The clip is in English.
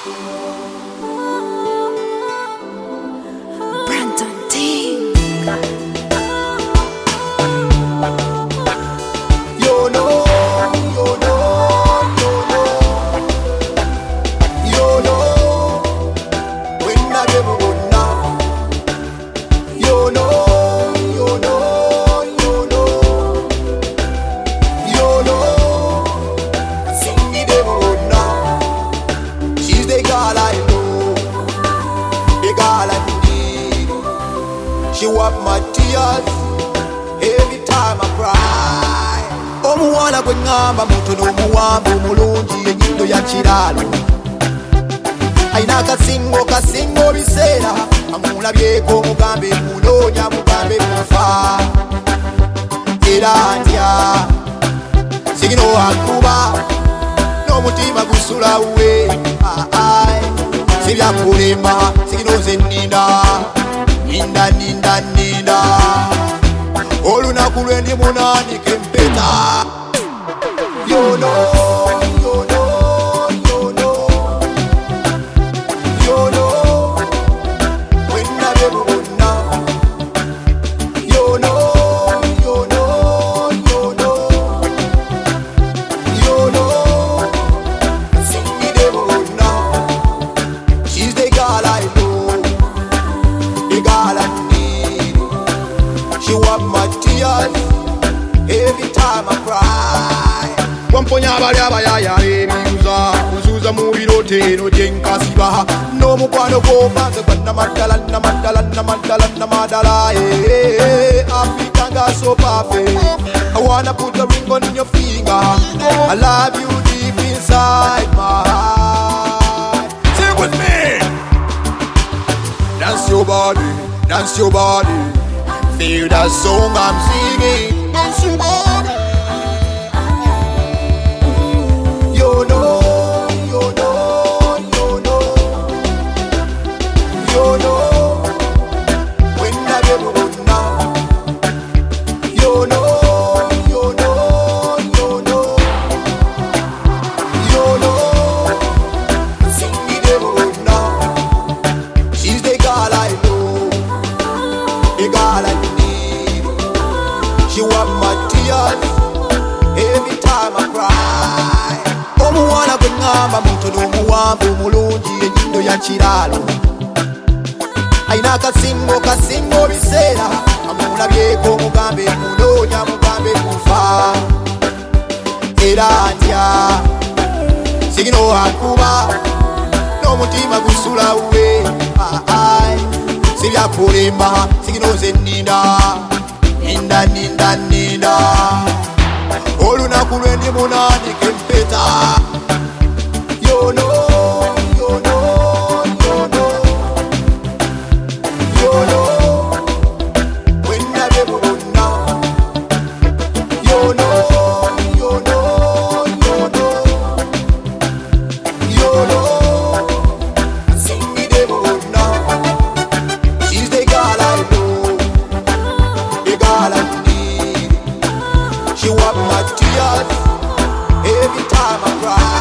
Brandon Ting. You know, you know, you know, when I give a now. You know, you know, you know, sing me the road now. She's the girl I know, the girl I need. She wipe my tears every time I cry. Omuwala gwe ngamba mutono omuwanvu omulungi enyindo ya kiralo ayina akasingo biseera amulabyeko mugambe munoonya mugambe mufa era ntya sigino akuba n'omutima gusula we sibyakulema sigino ze ninda olunaku lwendi munanike empeta. You know, you know, you know, you know, when I get now. You know, you know, you know, you know, sing me the road now. She's the girl I know, the girl I need. She wipe my tears every time I cry. Wamponya abali abayaya ebiuza kuzuza mu birote no jenkasiba n'omukwano gw'omanze gwa namadala Africa got so perfect. I wanna put a ring on your finger. I love you deep inside my heart. Sing it with me. Dance your body, feel that song I'm singing. Dance your body. You know, you know, you know, you know, when I get good now. You know, you know, you know, you know, sing me the road now. She's the girl I know, the girl I need. She wipe my tears every time I cry. Omuwala gwe ngamba mutono omuwanvu omulungi enyindo ya kiralo ayina akasingo biseera amulabyeko mugambe munoonya mugambe mufa era ntya sigino akuba n'omutima gusula we sibyakulema sigino ze ninda olunaku lwendi munanike empeta. You know, you know, you know, you know, when I get good now. You know, you know, you know, you know, sing me the road now. She's the girl I know, the girl I need. She wipe my tears every time I cry.